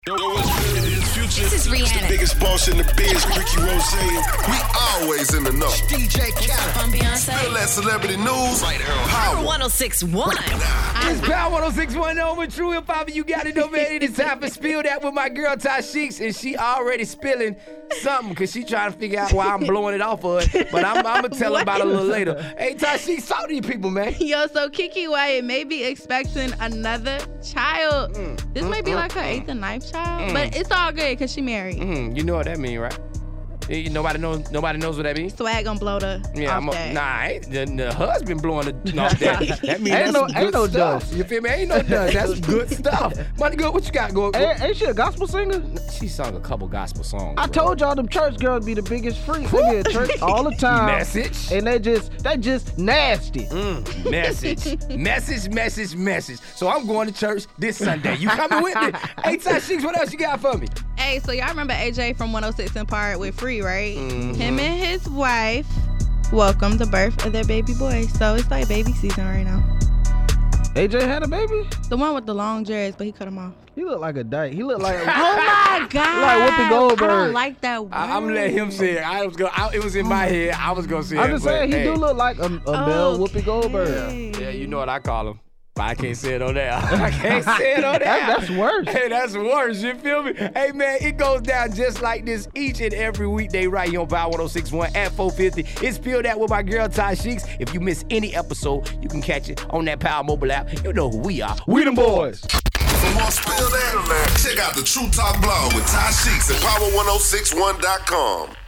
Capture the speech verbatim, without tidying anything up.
Yo, what's good? It is Future. This is Rihanna. It's the biggest boss in the biz, Ricky Rose. We always in the know. D J Khaled. I'm Beyonce. Feel that celebrity news right here on Power one oh six point one. It's Power one oh six point one with True Hip Hop. You got it over here. It's time for Spill That with my girl Ty Sheeks, and she already spilling something because she trying to figure out why I'm blowing it off of her. But I'm, I'm going to tell her about it a little later. Hey, Ty Sheeks, talk to you people, man. Yo, so Keke Wyatt may be expecting another child. Mm, this mm, may be mm, like her mm, eighth or ninth child, mm. but it's all good because she married. Mm, you know what that means, right? Nobody knows. Nobody knows what that means. Swag gonna blow the. Yeah, off I'm a, that. nah. Ain't, the, the husband blowing the off that. That means ain't that's no, good ain't no stuff. dust. You feel me? Ain't no dust. That's good stuff. Money good. What you got going? Ain't, ain't she a gospel singer? She sung a couple gospel songs. I bro. told y'all them church girls be the biggest freaks. They be at church all the time. Message. And they just they just nasty. Mm, message. message. Message. Message. So I'm going to church this Sunday. You coming with me? Hey, Ty Sheeks, what else you got for me? Hey, so y'all remember A J from one oh six and Park with Free, right? Mm-hmm. Him and his wife welcomed the birth of their baby boy. So it's like baby season right now. A J had a baby? The one with the long dreads, but he cut him off. He looked like a dyke. He looked like a, oh my God. like Whoopi Goldberg. I don't like that word. I, I'm gonna let him say it. I was gonna. I, it was in my head. I was gonna say I'm it. just but, saying he hey. do look like a, a male Whoopi Goldberg. Yeah, you know what I call him. But I can't say it on there. I can't say it on there. that, that's worse. Hey, that's worse. You feel me? Hey, man, it goes down just like this each and every weekday right here on Power one oh six point one at four fifty. It's Spill That with my girl, Ty Sheeks. If you miss any episode, you can catch it on that Power mobile app. You know who we are. We them boys. For more Spill That, check out the True Talk blog with Ty Sheeks at power one oh six one dot com.